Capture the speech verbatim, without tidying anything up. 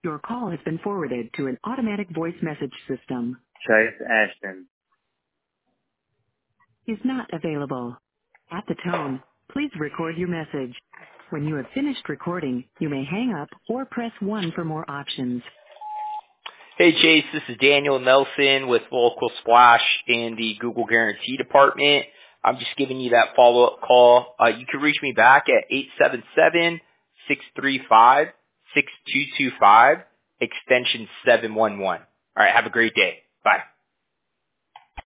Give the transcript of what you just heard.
Your call has been forwarded to an automatic voice message system. Chase Ashton. Is not available. At the tone, please record your message. When you have finished recording, you may hang up or press one for more options. Hey Chase, this is Daniel Nelson with Local Splash in the Google Guarantee Department. I'm just giving you that follow-up call. Uh, you can reach me back at eight seven seven, six three five, six two two five, extension seven one one. All right, have a great day. Bye.